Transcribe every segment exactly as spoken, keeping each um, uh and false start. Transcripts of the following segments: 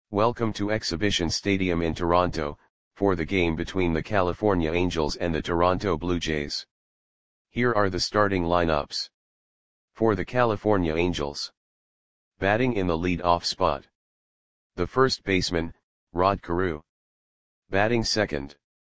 Welcome to Exhibition Stadium in Toronto, for the game between the California Angels and the Toronto Blue Jays. Here are the starting lineups. For the California Angels. Batting in the lead-off spot. The first baseman, Rod Carew. Batting second.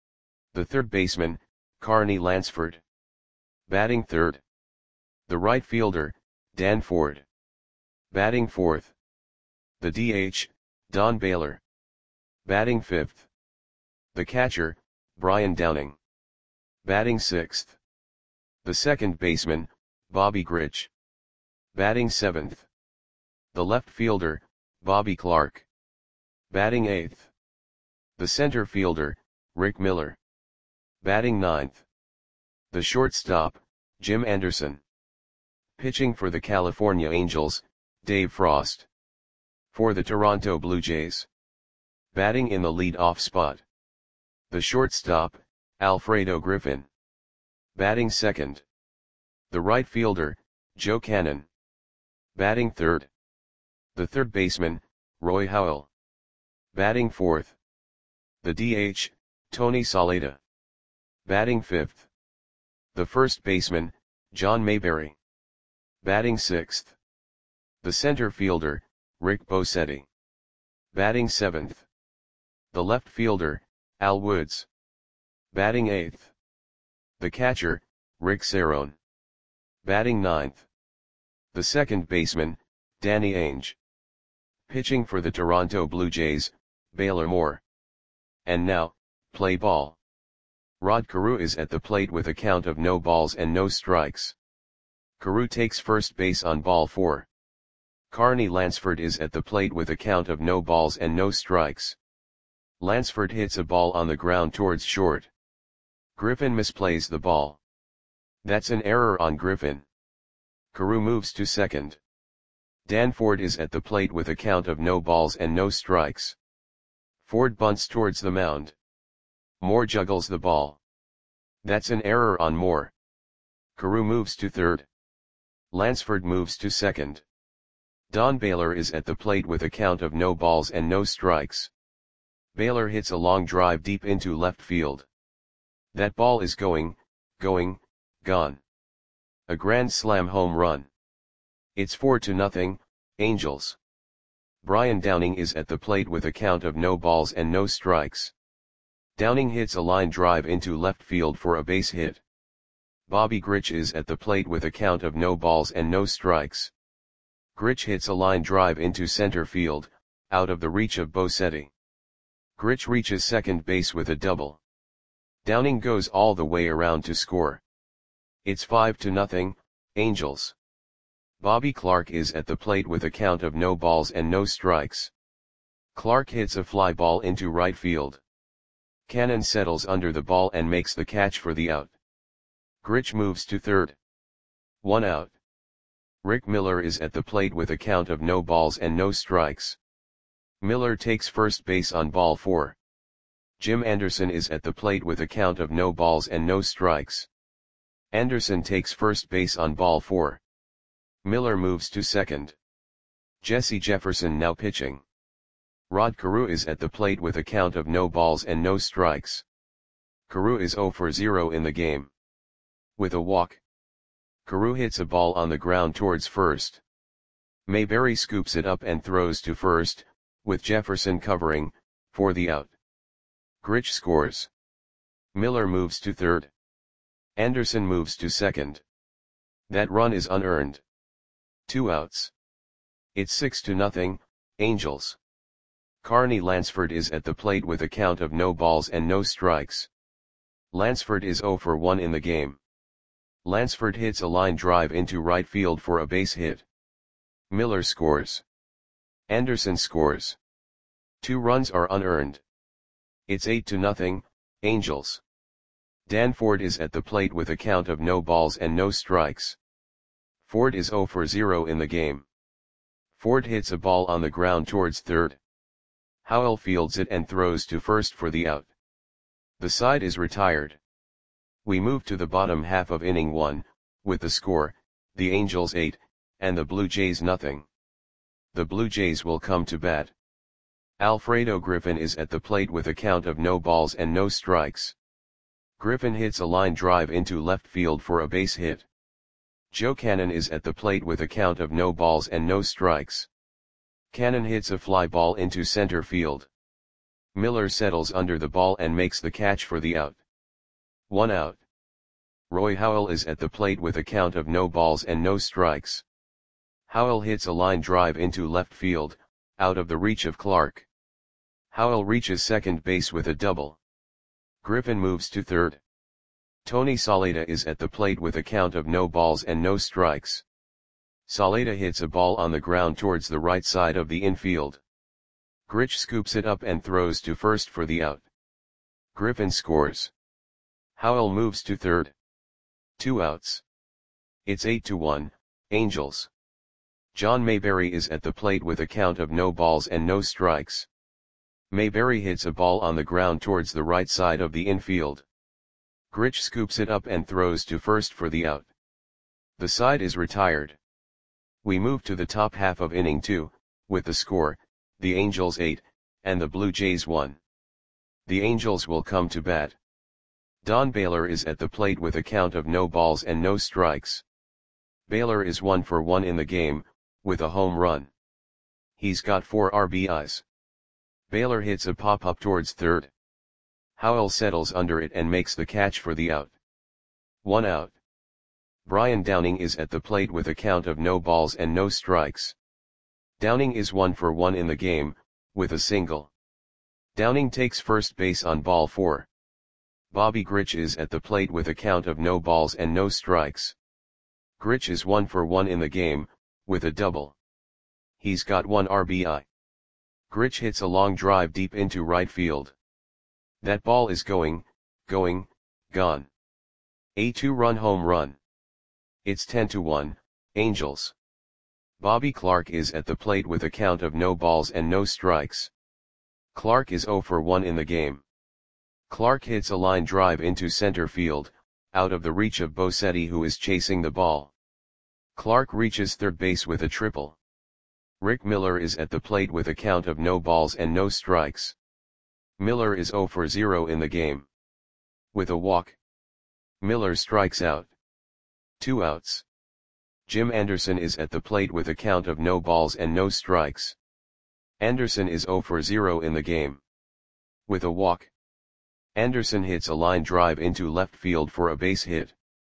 The third baseman, Carney Lansford. Batting third. The right fielder, Dan Ford. Batting fourth. The D H, Don Baylor. Batting fifth. The catcher, Brian Downing. Batting sixth. The second baseman, Bobby Grich. Batting seventh. The left fielder, Bobby Clarke. Batting eighth. The center fielder, Rick Miller. Batting ninth. The shortstop, Jim Anderson. Pitching for the California Angels, Dave Frost. For the Toronto Blue Jays. Batting in the lead-off spot. The shortstop, Alfredo Griffin. Batting second. The right fielder, Joe Cannon. Batting third. The third baseman, Roy Howell. Batting fourth. The D H, Tony Saleta. Batting fifth. The first baseman, John Mayberry. Batting sixth. The center fielder, Rick Bosetti. Batting seventh. The left fielder, Al Woods. Batting eighth. The catcher, Rick Cerone. Batting ninth. The second baseman, Danny Ainge. Pitching for the Toronto Blue Jays, Baylor Moore. And now, play ball. Rod Carew is at the plate with a count of no balls and no strikes. Carew takes first base on ball four. Carney Lansford is at the plate with a count of no balls and no strikes. Lansford hits a ball on the ground towards short. Griffin misplays the ball. That's an error on Griffin. Carew moves to second. Dan Ford is at the plate with a count of no balls and no strikes. Ford bunts towards the mound. Moore juggles the ball. That's an error on Moore. Carew moves to third. Lansford moves to second. Don Baylor is at the plate with a count of no balls and no strikes. Baylor hits a long drive deep into left field. That ball is going, going, gone. A grand slam home run. It's four to nothing, Angels. Brian Downing is at the plate with a count of no balls and no strikes. Downing hits a line drive into left field for a base hit. Bobby Grich is at the plate with a count of no balls and no strikes. Grich hits a line drive into center field, out of the reach of Bosetti. Grich reaches second base with a double. Downing goes all the way around to score. It's five to nothing, Angels. Bobby Clarke is at the plate with a count of no balls and no strikes. Clarke hits a fly ball into right field. Cannon settles under the ball and makes the catch for the out. Grich moves to third. One out. Rick Miller is at the plate with a count of no balls and no strikes. Miller takes first base on ball four. Jim Anderson is at the plate with a count of no balls and no strikes. Anderson takes first base on ball four. Miller moves to second. Jesse Jefferson now pitching. Rod Carew is at the plate with a count of no balls and no strikes. Carew is zero for zero in the game. With a walk. Carew hits a ball on the ground towards first. Mayberry scoops it up and throws to first, with Jefferson covering, for the out. Grich scores. Miller moves to third. Anderson moves to second. That run is unearned. Two outs. It's six to nothing, Angels. Carney Lansford is at the plate with a count of no balls and no strikes. Lansford is zero for one in the game. Lansford hits a line drive into right field for a base hit. Miller scores. Anderson scores. Two runs are unearned. It's eight to nothing, Angels. Dan Ford is at the plate with a count of no balls and no strikes. Ford is zero for zero in the game. Ford hits a ball on the ground towards third. Howell fields it and throws to first for the out. The side is retired. We move to the bottom half of inning one, with the score, the Angels eight, and the Blue Jays nothing. The Blue Jays will come to bat. Alfredo Griffin is at the plate with a count of no balls and no strikes. Griffin hits a line drive into left field for a base hit. Joe Cannon is at the plate with a count of no balls and no strikes. Cannon hits a fly ball into center field. Miller settles under the ball and makes the catch for the out. One out. Roy Howell is at the plate with a count of no balls and no strikes. Howell hits a line drive into left field, out of the reach of Clark. Howell reaches second base with a double. Griffin moves to third. Tony Saleta is at the plate with a count of no balls and no strikes. Saleta hits a ball on the ground towards the right side of the infield. Grich scoops it up and throws to first for the out. Griffin scores. Howell moves to third. Two outs. It's eight to one, Angels. John Mayberry is at the plate with a count of no balls and no strikes. Mayberry hits a ball on the ground towards the right side of the infield. Grich scoops it up and throws to first for the out. The side is retired. We move to the top half of inning two, with the score, the Angels eight, and the Blue Jays one. The Angels will come to bat. Don Baylor is at the plate with a count of no balls and no strikes. Baylor is one for one in the game, with a home run. He's got four R B Is. Baylor hits a pop-up towards third. Howell settles under it and makes the catch for the out. One out. Brian Downing is at the plate with a count of no balls and no strikes. Downing is one for one in the game, with a single. Downing takes first base on ball four. Bobby Grich is at the plate with a count of no balls and no strikes. Grich is one for one in the game, with a double. He's got one R B I. Grich hits a long drive deep into right field. That ball is going, going, gone. A two-run home run. It's ten to one, Angels. Bobby Clark is at the plate with a count of no balls and no strikes. Clark is zero for one in the game. Clark hits a line drive into center field, out of the reach of Bosetti, who is chasing the ball. Clark reaches third base with a triple. Rick Miller is at the plate with a count of no balls and no strikes. Miller is zero for zero in the game. With a walk, Miller strikes out. Two outs. Jim Anderson is at the plate with a count of no balls and no strikes. Anderson is zero for zero in the game. With a walk, Anderson hits a line drive into left field for a base hit.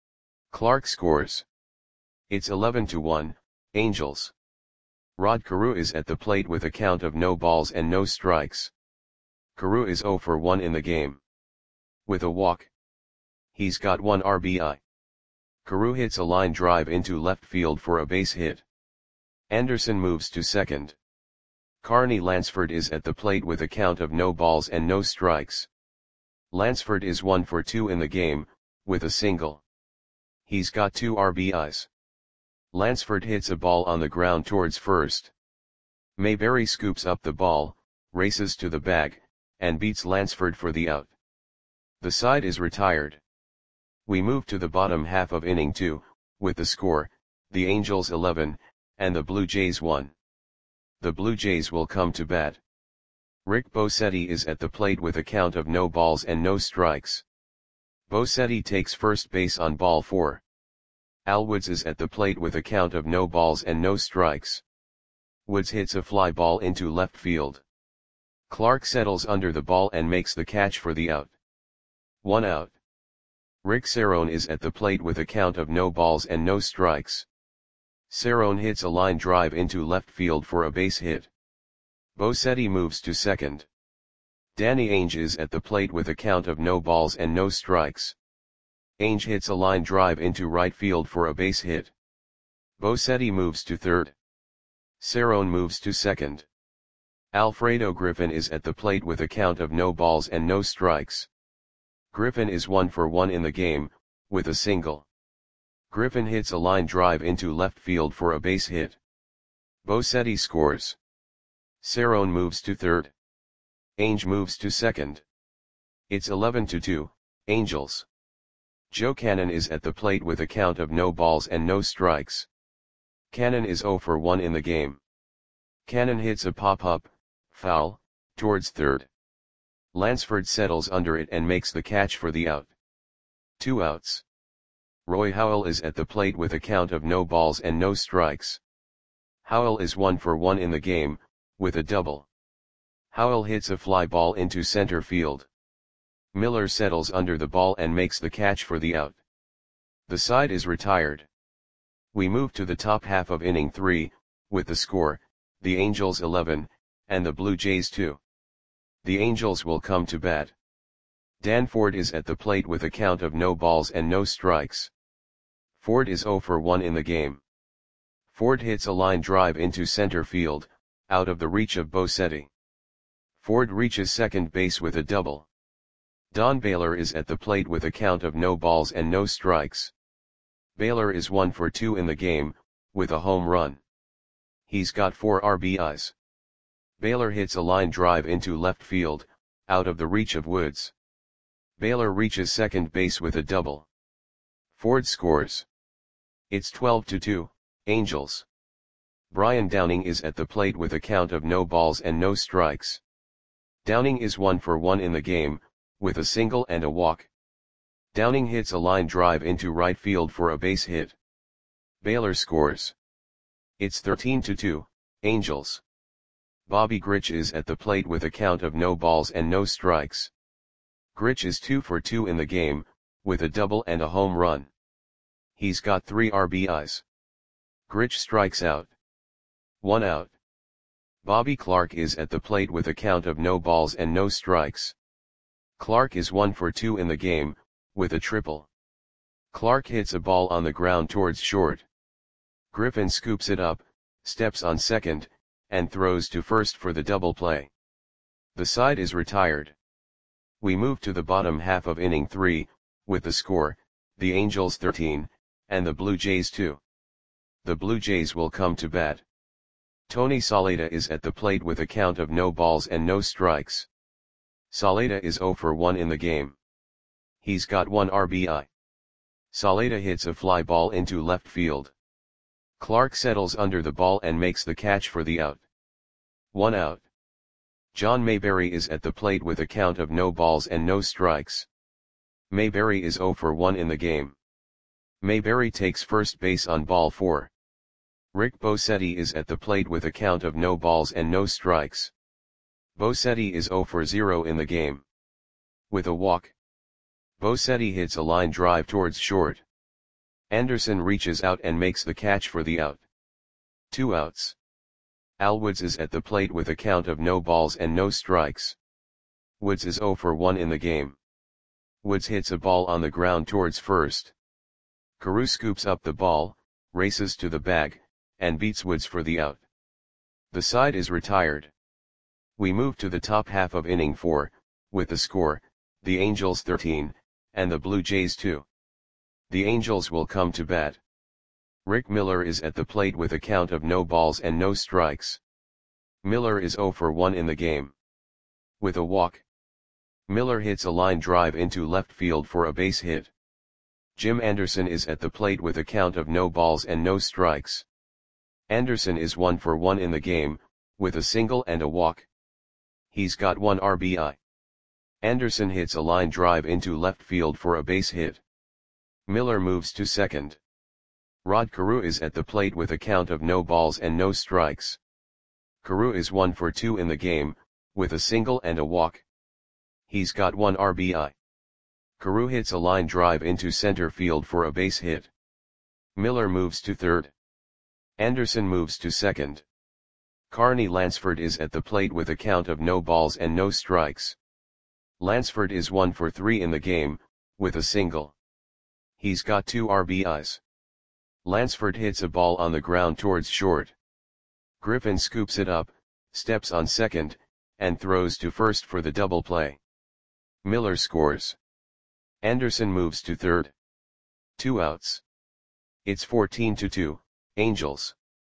Clark scores. It's eleven to one, Angels. Rod Carew is at the plate with a count of no balls and no strikes. Carew is zero for one in the game. With a walk, he's got one R B I. Carew hits a line drive into left field for a base hit. Anderson moves to second. Carney Lansford is at the plate with a count of no balls and no strikes. Lansford is one for two in the game, with a single. He's got two R B Is. Lansford hits a ball on the ground towards first. Mayberry scoops up the ball, races to the bag, and beats Lansford for the out. The side is retired. We move to the bottom half of inning two, with the score, the Angels eleven, and the Blue Jays one. The Blue Jays will come to bat. Rick Bosetti is at the plate with a count of no balls and no strikes. Bosetti takes first base on ball four. Al Woods is at the plate with a count of no balls and no strikes. Woods hits a fly ball into left field. Clark settles under the ball and makes the catch for the out. One out. Rick Cerrone is at the plate with a count of no balls and no strikes. Cerrone hits a line drive into left field for a base hit. Bosetti moves to second. Danny Ainge is at the plate with a count of no balls and no strikes. Ainge hits a line drive into right field for a base hit. Bosetti moves to third. Cerrone moves to second. Alfredo Griffin is at the plate with a count of no balls and no strikes. Griffin is one for one in the game, with a single. Griffin hits a line drive into left field for a base hit. Bosetti scores. Cerrone moves to third. Ainge moves to second. It's eleven to two, Angels. Joe Cannon is at the plate with a count of no balls and no strikes. Cannon is zero for one in the game. Cannon hits a pop-up, foul, towards third. Lansford settles under it and makes the catch for the out. Two outs. Roy Howell is at the plate with a count of no balls and no strikes. Howell is one for one in the game, with a double. Howell hits a fly ball into center field. Miller settles under the ball and makes the catch for the out. The side is retired. We move to the top half of inning three, with the score, the Angels eleven, and the Blue Jays two. The Angels will come to bat. Dan Ford is at the plate with a count of no balls and no strikes. Ford is zero for one in the game. Ford hits a line drive into center field, out of the reach of Bosetti. Ford reaches second base with a double. Don Baylor is at the plate with a count of no balls and no strikes. Baylor is one for two in the game, with a home run. He's got four R B Is. Baylor hits a line drive into left field, out of the reach of Woods. Baylor reaches second base with a double. Ford scores. It's twelve to two, Angels. Brian Downing is at the plate with a count of no balls and no strikes. Downing is one for one in the game, with a single and a walk. Downing hits a line drive into right field for a base hit. Baylor scores. It's thirteen to two, Angels. Bobby Grich is at the plate with a count of no balls and no strikes. Grich is two for two in the game, with a double and a home run. He's got three R B Is. Grich strikes out. One out. Bobby Clark is at the plate with a count of no balls and no strikes. Clark is one for two in the game, with a triple. Clark hits a ball on the ground towards short. Griffin scoops it up, steps on second, and throws to first for the double play. The side is retired. We move to the bottom half of inning three, with the score, the Angels thirteen, and the Blue Jays two. The Blue Jays will come to bat. Tony Saleta is at the plate with a count of no balls and no strikes. Saleta is zero for one in the game. He's got one R B I. Saleta hits a fly ball into left field. Clark settles under the ball and makes the catch for the out. One out. John Mayberry is at the plate with a count of no balls and no strikes. Mayberry is zero for one in the game. Mayberry takes first base on ball four. Rick Bosetti is at the plate with a count of no balls and no strikes. Bosetti is zero for zero in the game. With a walk. Bosetti hits a line drive towards short. Anderson reaches out and makes the catch for the out. Two outs. Al Woods is at the plate with a count of no balls and no strikes. Woods is zero for one in the game. Woods hits a ball on the ground towards first. Carew scoops up the ball, races to the bag, and beats Woods for the out. The side is retired. We move to the top half of inning four, with the score, the Angels thirteen, and the Blue Jays two. The Angels will come to bat. Rick Miller is at the plate with a count of no balls and no strikes. Miller is zero for one in the game. With a walk. Miller hits a line drive into left field for a base hit. Jim Anderson is at the plate with a count of no balls and no strikes. Anderson is one for one in the game, with a single and a walk. He's got one R B I. Anderson hits a line drive into left field for a base hit. Miller moves to second. Rod Carew is at the plate with a count of no balls and no strikes. Carew is one for two in the game, with a single and a walk. He's got one R B I. Carew hits a line drive into center field for a base hit. Miller moves to third. Anderson moves to second. Carney Lansford is at the plate with a count of no balls and no strikes. Lansford is one for three in the game, with a single. He's got two R B Is. Lansford hits a ball on the ground towards short. Griffin scoops it up, steps on second, and throws to first for the double play. Miller scores. Anderson moves to third. Two outs. It's fourteen to two, Angels.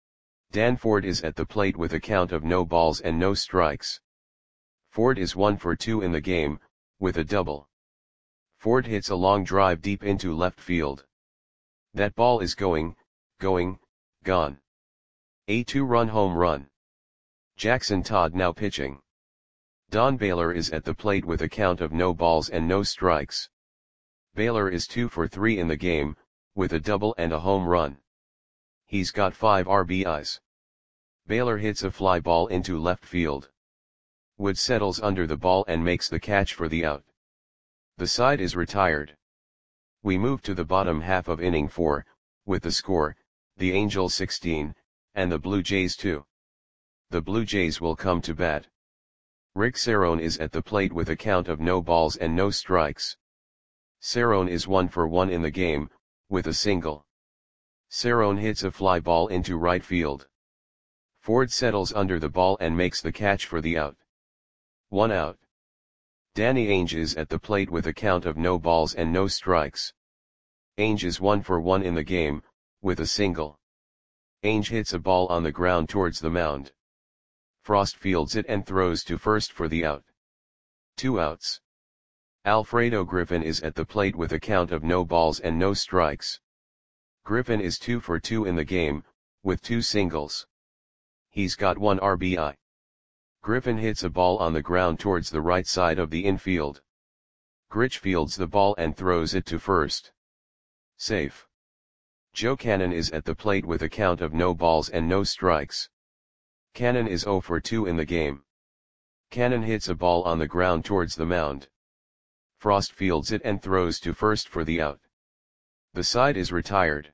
Dan Ford is at the plate with a count of no balls and no strikes. Ford is one for two in the game, with a double. Ford hits a long drive deep into left field. That ball is going, going, gone. A two-run home run. Jackson Todd now pitching. Don Baylor is at the plate with a count of no balls and no strikes. Baylor is two for three in the game, with a double and a home run. He's got five R B Is. Baylor hits a fly ball into left field. Wood settles under the ball and makes the catch for the out. The side is retired. We move to the bottom half of inning four, with the score, the Angels sixteen, and the Blue Jays two. The Blue Jays will come to bat. Rick Cerrone is at the plate with a count of no balls and no strikes. Cerrone is one for one in the game, with a single. Cerrone hits a fly ball into right field. Ford settles under the ball and makes the catch for the out. One out. Danny Ainge is at the plate with a count of no balls and no strikes. Ainge is one for one in the game, with a single. Ainge hits a ball on the ground towards the mound. Frost fields it and throws to first for the out. Two outs. Alfredo Griffin is at the plate with a count of no balls and no strikes. Griffin is two for two in the game, with two singles. He's got one R B I. Griffin hits a ball on the ground towards the right side of the infield. Grich fields the ball and throws it to first. Safe. Joe Cannon is at the plate with a count of no balls and no strikes. Cannon is zero for two in the game. Cannon hits a ball on the ground towards the mound. Frost fields it and throws to first for the out. The side is retired.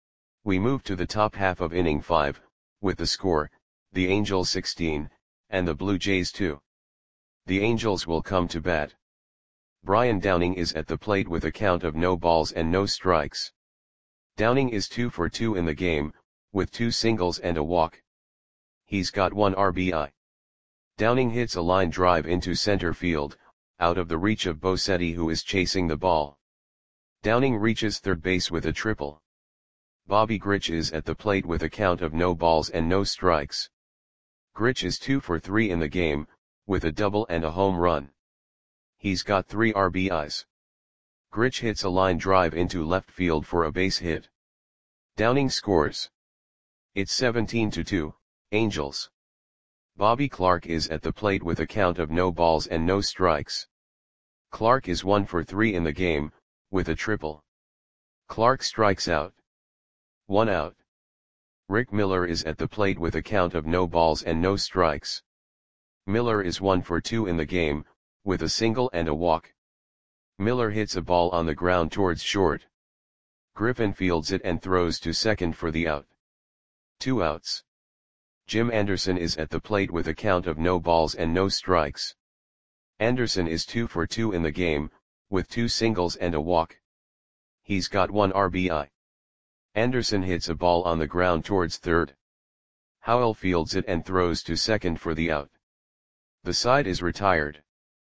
We move to the top half of inning five, with the score, the Angels sixteen, and the Blue Jays two. The Angels will come to bat. Brian Downing is at the plate with a count of no balls and no strikes. Downing is two for two in the game, with two singles and a walk. He's got one R B I. Downing hits a line drive into center field, out of the reach of Bosetti, who is chasing the ball. Downing reaches third base with a triple. Bobby Grich is at the plate with a count of no balls and no strikes. Grich is two for three in the game, with a double and a home run. He's got three R B Is. Grich hits a line drive into left field for a base hit. Downing scores. It's seventeen to two, Angels. Bobby Clark is at the plate with a count of no balls and no strikes. Clark is one for three in the game, with a triple. Clark strikes out. One out. Rick Miller is at the plate with a count of no balls and no strikes. Miller is one for two in the game, with a single and a walk. Miller hits a ball on the ground towards short. Griffin fields it and throws to second for the out. Two outs. Jim Anderson is at the plate with a count of no balls and no strikes. Anderson is two for two in the game, with two singles and a walk. He's got one R B I. Anderson hits a ball on the ground towards third. Howell fields it and throws to second for the out. The side is retired.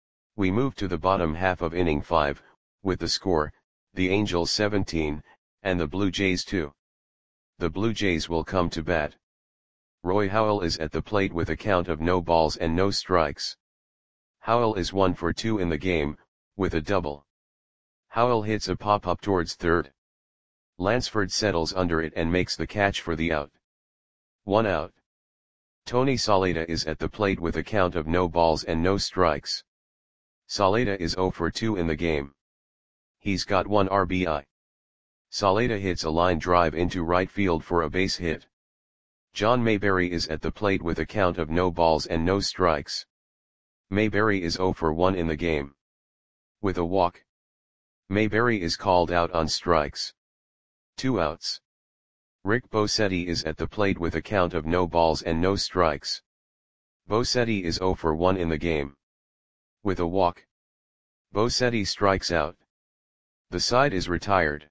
We move to the bottom half of inning five, with the score, the Angels seventeen, and the Blue Jays two. The Blue Jays will come to bat. Roy Howell is at the plate with a count of no balls and no strikes. Howell is one for two in the game, with a double. Howell hits a pop-up towards third. Lansford settles under it and makes the catch for the out. One out. Tony Saleta is at the plate with a count of no balls and no strikes. Saleta is zero for two in the game. He's got one R B I. Saleta hits a line drive into right field for a base hit. John Mayberry is at the plate with a count of no balls and no strikes. Mayberry is zero for one in the game. With a walk. Mayberry is called out on strikes. Two outs. Rick Bosetti is at the plate with a count of no balls and no strikes. Bosetti is zero for one in the game. With a walk. Bosetti strikes out. The side is retired.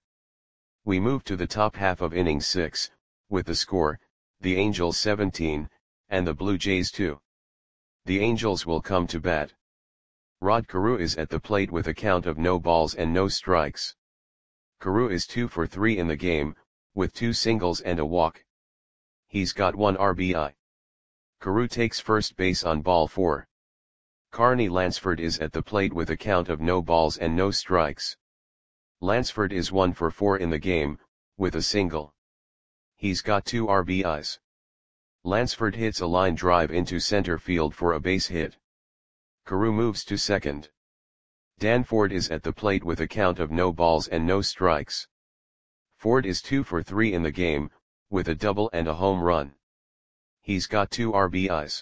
We move to the top half of inning six, with the score, the Angels seventeen, and the Blue Jays two. The Angels will come to bat. Rod Carew is at the plate with a count of no balls and no strikes. Carew is two for three in the game, with two singles and a walk. He's got one R B I. Carew takes first base on ball four. Carney Lansford is at the plate with a count of no balls and no strikes. Lansford is one for four in the game, with a single. He's got two R B Is. Lansford hits a line drive into center field for a base hit. Carew moves to second. Dan Ford is at the plate with a count of no balls and no strikes. Ford is two for three in the game, with a double and a home run. He's got two R B Is.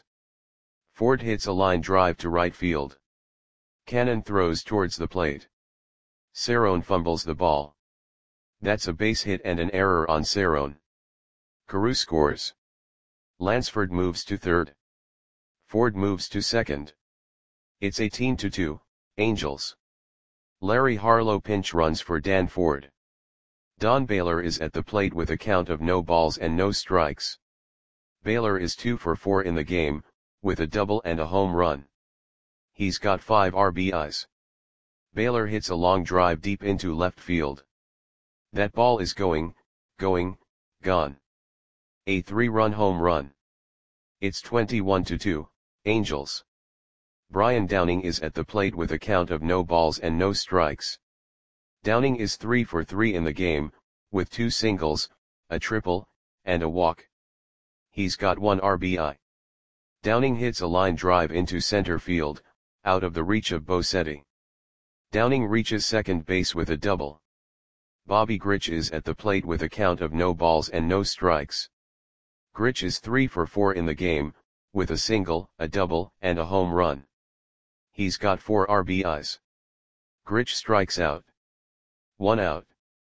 Ford hits a line drive to right field. Cannon throws towards the plate. Cerrone fumbles the ball. That's a base hit and an error on Cerrone. Carew scores. Lansford moves to third. Ford moves to second. It's eighteen to two, Angels. Larry Harlow pinch runs for Dan Ford. Don Baylor is at the plate with a count of no balls and no strikes. Baylor is two for four in the game, with a double and a home run. He's got five R B Is. Baylor hits a long drive deep into left field. That ball is going, going, gone. A three-run home run. It's twenty-one to two, Angels. Brian Downing is at the plate with a count of no balls and no strikes. Downing is three for three in the game, with two singles, a triple, and a walk. He's got one R B I. Downing hits a line drive into center field, out of the reach of Bosetti. Downing reaches second base with a double. Bobby Grich is at the plate with a count of no balls and no strikes. Grich is three for four in the game, with a single, a double, and a home run. He's got four R B Is. Grich strikes out. One out.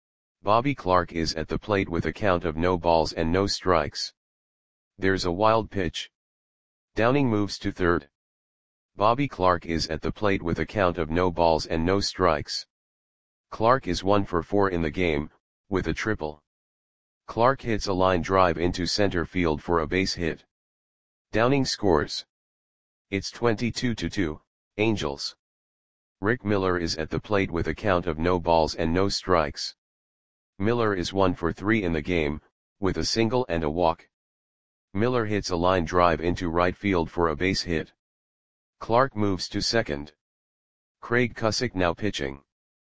Bobby Clark is at the plate with a count of no balls and no strikes. There's a wild pitch. Downing moves to third. Bobby Clark is at the plate with a count of no balls and no strikes. Clark is one for four in the game, with a triple. Clark hits a line drive into center field for a base hit. Downing scores. It's twenty-two to two, Angels. Rick Miller is at the plate with a count of no balls and no strikes. Miller is one for three in the game, with a single and a walk. Miller hits a line drive into right field for a base hit. Clark moves to second. Craig Cusick now pitching.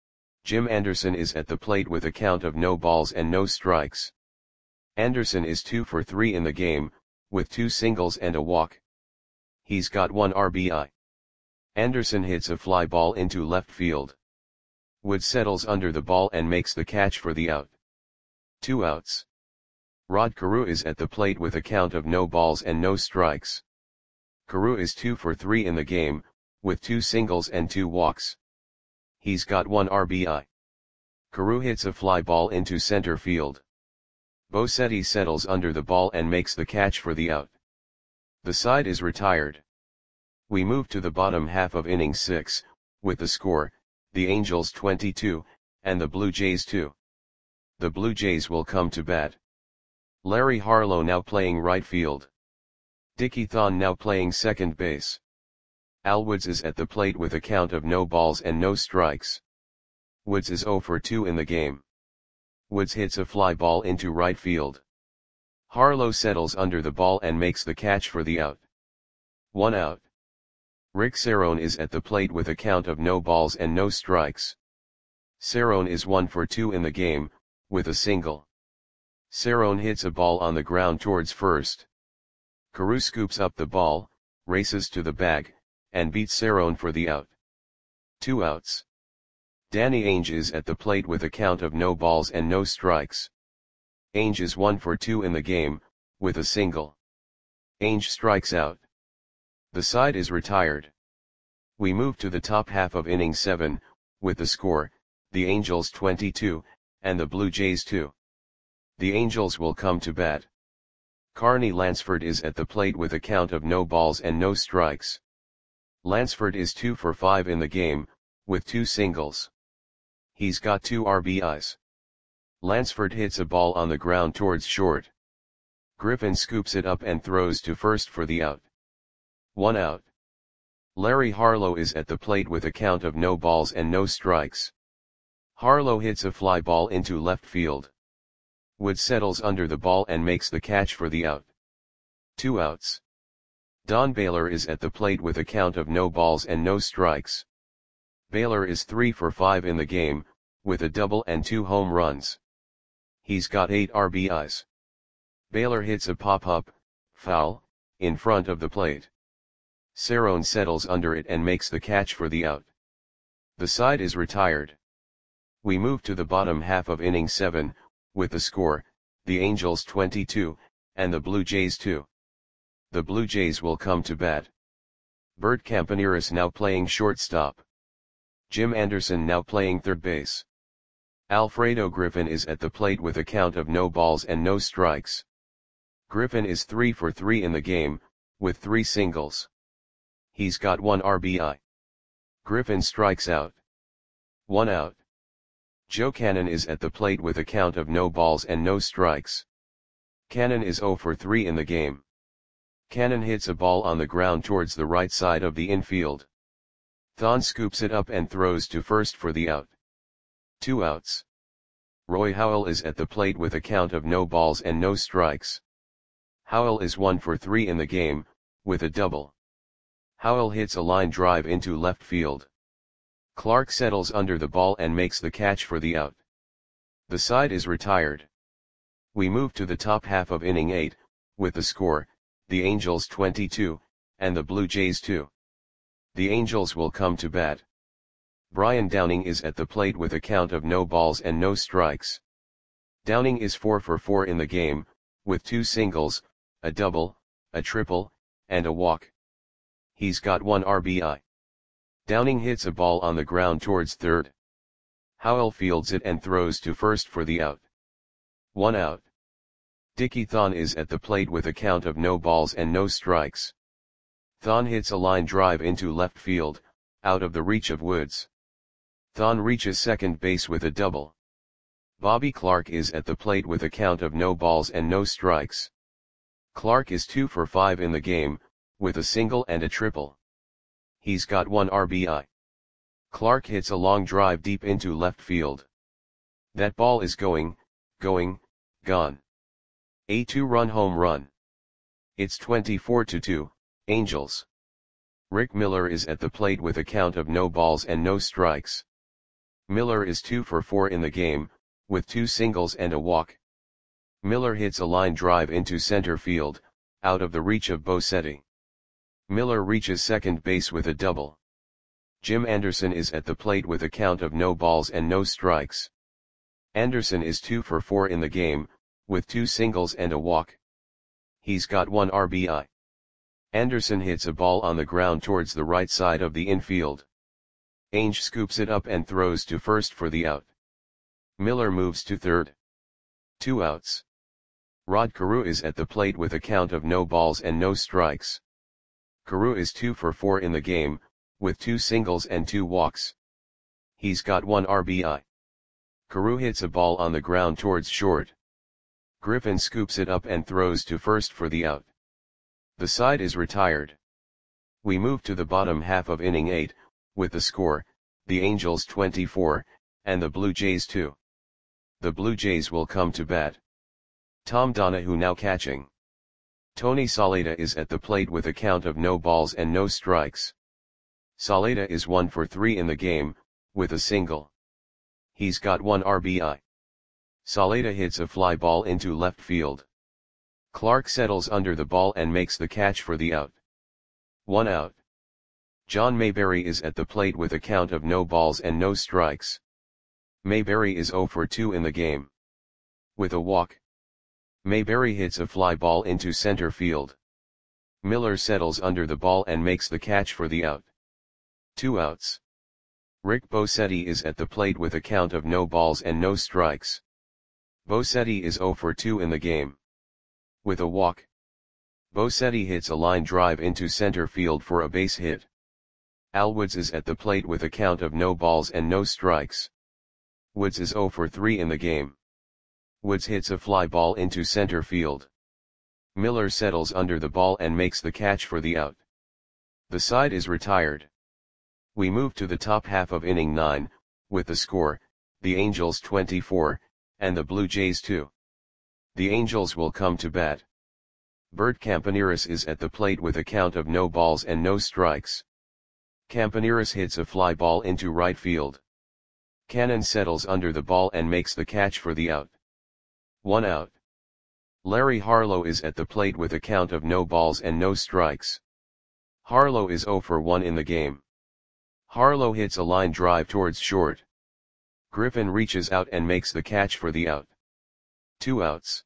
Jim Anderson is at the plate with a count of no balls and no strikes. Anderson is two for three in the game, with two singles and a walk. He's got one R B I. Anderson hits a fly ball into left field. Wood settles under the ball and makes the catch for the out. Two outs. Rod Carew is at the plate with a count of no balls and no strikes. Carew is two for three in the game, with two singles and two walks. He's got one R B I. Carew hits a fly ball into center field. Bosetti settles under the ball and makes the catch for the out. The side is retired. We move to the bottom half of inning six, with the score, the Angels twenty-two, and the Blue Jays two. The Blue Jays will come to bat. Larry Harlow now playing right field. Dickie Thon now playing second base. Al Woods is at the plate with a count of no balls and no strikes. Woods is zero for two in the game. Woods hits a fly ball into right field. Harlow settles under the ball and makes the catch for the out. One out. Rick Cerrone is at the plate with a count of no balls and no strikes. Cerrone is one for two in the game, with a single. Cerrone hits a ball on the ground towards first. Carew scoops up the ball, races to the bag, and beats Cerrone for the out. Two outs. Danny Ainge is at the plate with a count of no balls and no strikes. Ainge is one for two in the game, with a single. Ainge strikes out. The side is retired. We move to the top half of inning seven, with the score, the Angels twenty-two, and the Blue Jays two. The Angels will come to bat. Carney Lansford is at the plate with a count of no balls and no strikes. Lansford is two for five in the game, with two singles. He's got two R B Is. Lansford hits a ball on the ground towards short. Griffin scoops it up and throws to first for the out. One out. Larry Harlow is at the plate with a count of no balls and no strikes. Harlow hits a fly ball into left field. Wood settles under the ball and makes the catch for the out. Two outs. Don Baylor is at the plate with a count of no balls and no strikes. Baylor is three for five in the game, with a double and two home runs. He's got eight R B Is. Baylor hits a pop-up, foul, in front of the plate. Cerrone settles under it and makes the catch for the out. The side is retired. We move to the bottom half of inning seven, with the score, the Angels twenty-two, and the Blue Jays two. The Blue Jays will come to bat. Bert Campaneris now playing shortstop. Jim Anderson now playing third base. Alfredo Griffin is at the plate with a count of no balls and no strikes. Griffin is three for three in the game, with three singles. He's got one R B I. Griffin strikes out. One out. Joe Cannon is at the plate with a count of no balls and no strikes. Cannon is zero for three in the game. Cannon hits a ball on the ground towards the right side of the infield. Thon scoops it up and throws to first for the out. Two outs. Roy Howell is at the plate with a count of no balls and no strikes. Howell is one for three in the game, with a double. Howell hits a line drive into left field. Clark settles under the ball and makes the catch for the out. The side is retired. We move to the top half of inning eight, with the score, the Angels twenty-two, and the Blue Jays two. The Angels will come to bat. Brian Downing is at the plate with a count of no balls and no strikes. Downing is four for four in the game, with two singles, a double, a triple, and a walk. He's got one R B I. Downing hits a ball on the ground towards third. Howell fields it and throws to first for the out. One out. Dickie Thon is at the plate with a count of no balls and no strikes. Thon hits a line drive into left field, out of the reach of Woods. Thon reaches second base with a double. Bobby Clark is at the plate with a count of no balls and no strikes. Clark is two for five in the game, with a single and a triple. He's got one R B I. Clark hits a long drive deep into left field. That ball is going, going, gone. A two-run home run. It's twenty-four to two, Angels. Rick Miller is at the plate with a count of no balls and no strikes. Miller is two for four in the game, with two singles and a walk. Miller hits a line drive into center field, out of the reach of Bosetti. Miller reaches second base with a double. Jim Anderson is at the plate with a count of no balls and no strikes. Anderson is two for four in the game, with two singles and a walk. He's got one R B I. Anderson hits a ball on the ground towards the right side of the infield. Ainge scoops it up and throws to first for the out. Miller moves to third. Two outs. Rod Carew is at the plate with a count of no balls and no strikes. Carew is two for four in the game, with two singles and two walks. He's got one R B I. Carew hits a ball on the ground towards short. Griffin scoops it up and throws to first for the out. The side is retired. We move to the bottom half of inning eight, with the score, the Angels twenty-four, and the Blue Jays two. The Blue Jays will come to bat. Tom Donahue now catching. Tony Saleta is at the plate with a count of no balls and no strikes. Saleta is one for three in the game, with a single. He's got one R B I. Saleta hits a fly ball into left field. Clark settles under the ball and makes the catch for the out. One out. John Mayberry is at the plate with a count of no balls and no strikes. Mayberry is zero for two in the game. With a walk. Mayberry hits a fly ball into center field. Miller settles under the ball and makes the catch for the out. Two outs. Rick Bosetti is at the plate with a count of no balls and no strikes. Bosetti is zero for two in the game. With a walk. Bosetti hits a line drive into center field for a base hit. Al Woods is at the plate with a count of no balls and no strikes. Woods is zero for three in the game. Woods hits a fly ball into center field. Miller settles under the ball and makes the catch for the out. The side is retired. We move to the top half of inning nine, with the score, the Angels twenty-four, and the Blue Jays two. The Angels will come to bat. Bert Campaneris is at the plate with a count of no balls and no strikes. Campaneris hits a fly ball into right field. Cannon settles under the ball and makes the catch for the out. One out. Larry Harlow is at the plate with a count of no balls and no strikes. Harlow is zero for one in the game. Harlow hits a line drive towards short. Griffin reaches out and makes the catch for the out. Two outs.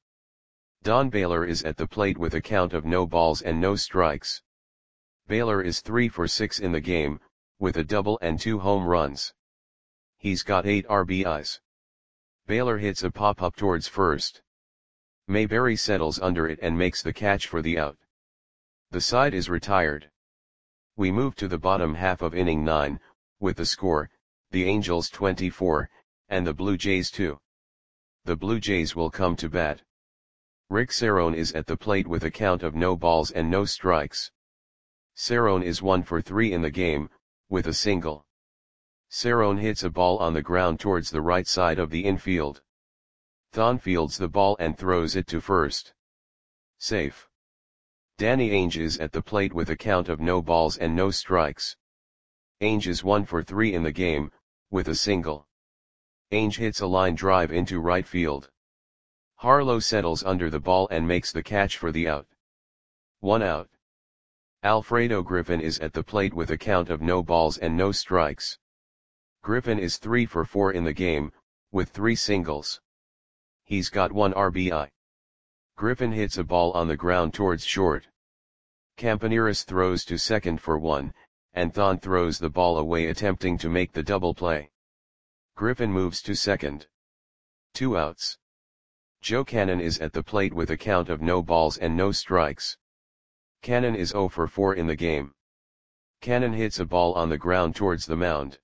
Don Baylor is at the plate with a count of no balls and no strikes. Baylor is three for six in the game, with a double and two home runs. He's got eight R B Is. Baylor hits a pop-up towards first. Mayberry settles under it and makes the catch for the out. The side is retired. We move to the bottom half of inning nine, with the score, the Angels twenty-four, and the Blue Jays two. The Blue Jays will come to bat. Rick Cerrone is at the plate with a count of no balls and no strikes. Cerrone is one for three in the game, with a single. Cerrone hits a ball on the ground towards the right side of the infield. Thon fields the ball and throws it to first. Safe. Danny Ainge is at the plate with a count of no balls and no strikes. Ainge is one for three in the game, with a single. Ainge hits a line drive into right field. Harlow settles under the ball and makes the catch for the out. One out. Alfredo Griffin is at the plate with a count of no balls and no strikes. Griffin is three for four in the game, with three singles. He's got one R B I. Griffin hits a ball on the ground towards short. Campaneris throws to second for one, and Thon throws the ball away attempting to make the double play. Griffin moves to second. Two outs. Joe Cannon is at the plate with a count of no balls and no strikes. Cannon is zero for four in the game. Cannon hits a ball on the ground towards the mound.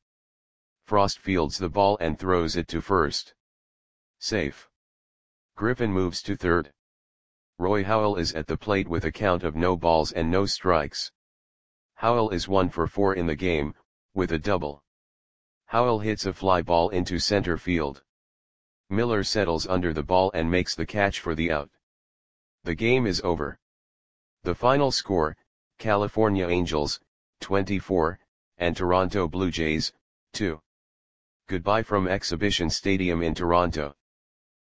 Frost fields the ball and throws it to first. Safe. Griffin moves to third. Roy Howell is at the plate with a count of no balls and no strikes. Howell is one for four in the game, with a double. Howell hits a fly ball into center field. Miller settles under the ball and makes the catch for the out. The game is over. The final score, California Angels, twenty-four, and Toronto Blue Jays, two. Goodbye from Exhibition Stadium in Toronto.